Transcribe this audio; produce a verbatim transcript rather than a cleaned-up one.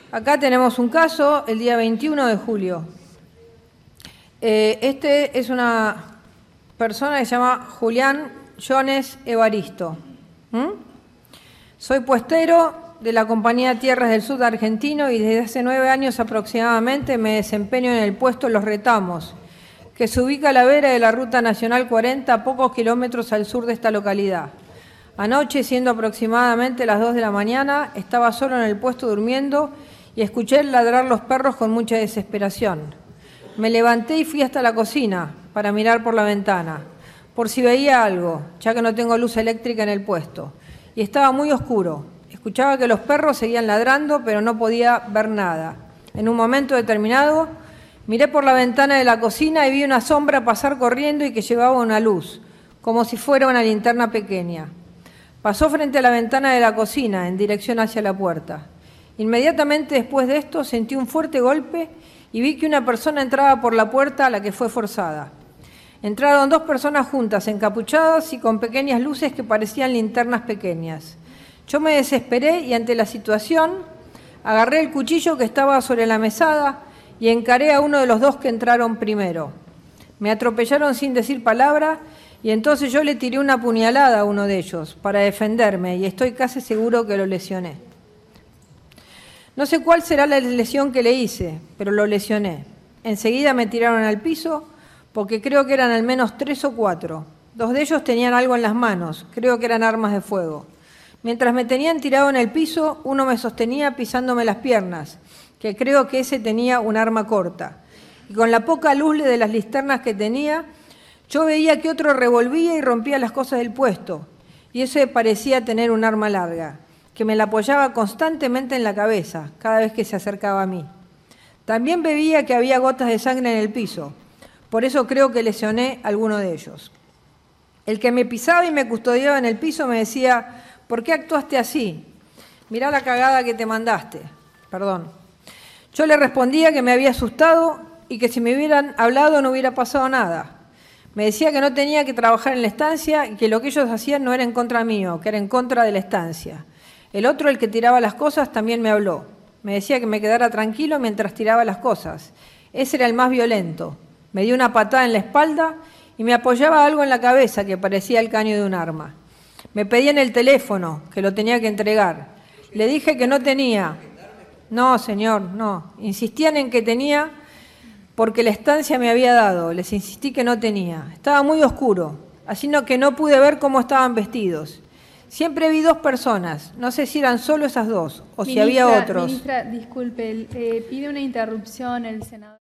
Acá tenemos un caso el día veintiuno de julio. Eh, este es una persona que se llama Julián Jones Evaristo. ¿Mm? Soy puestero de la compañía Tierras del Sur argentino y desde hace nueve años aproximadamente me desempeño en el puesto Los Retamos, que se ubica a la vera de la Ruta Nacional cuarenta, a pocos kilómetros al sur de esta localidad. Anoche, siendo aproximadamente las dos de la mañana, estaba solo en el puesto durmiendo y escuché ladrar los perros con mucha desesperación. Me levanté y fui hasta la cocina para mirar por la ventana, por si veía algo, ya que no tengo luz eléctrica en el puesto. Y estaba muy oscuro. Escuchaba que los perros seguían ladrando, pero no podía ver nada. En un momento determinado, miré por la ventana de la cocina y vi una sombra pasar corriendo y que llevaba una luz, como si fuera una linterna pequeña. Pasó frente a la ventana de la cocina, en dirección hacia la puerta. Inmediatamente después de esto sentí un fuerte golpe y vi que una persona entraba por la puerta a la que fue forzada. Entraron dos personas juntas, encapuchadas y con pequeñas luces que parecían linternas pequeñas. Yo me desesperé y ante la situación agarré el cuchillo que estaba sobre la mesada y encaré a uno de los dos que entraron primero. Me atropellaron sin decir palabra y entonces yo le tiré una puñalada a uno de ellos para defenderme y estoy casi seguro que lo lesioné. No sé cuál será la lesión que le hice, pero lo lesioné. Enseguida me tiraron al piso porque creo que eran al menos tres o cuatro. Dos de ellos tenían algo en las manos, creo que eran armas de fuego. Mientras me tenían tirado en el piso, uno me sostenía pisándome las piernas, que creo que ese tenía un arma corta. Y con la poca luz de las linternas que tenía, yo veía que otro revolvía y rompía las cosas del puesto, y ese parecía tener un arma larga, que me la apoyaba constantemente en la cabeza cada vez que se acercaba a mí. También veía que había gotas de sangre en el piso, por eso creo que lesioné a alguno de ellos. El que me pisaba y me custodiaba en el piso me decía: ¿por qué actuaste así? Mirá la cagada que te mandaste. Perdón. Yo le respondía que me había asustado y que si me hubieran hablado no hubiera pasado nada. Me decía que no tenía que trabajar en la estancia y que lo que ellos hacían no era en contra mío, que era en contra de la estancia. El otro, el que tiraba las cosas, también me habló. Me decía que me quedara tranquilo mientras tiraba las cosas. Ese era el más violento. Me dio una patada en la espalda y me apoyaba algo en la cabeza que parecía el caño de un arma. Me pedían el teléfono, que lo tenía que entregar. Le dije que no tenía. No, señor, no. Insistían en que tenía porque la estancia me había dado. Les insistí que no tenía. Estaba muy oscuro, así no, que no pude ver cómo estaban vestidos. Siempre vi dos personas, no sé si eran solo esas dos o ministra, si había otros. Ministra, disculpe, eh, pide una interrupción el senador.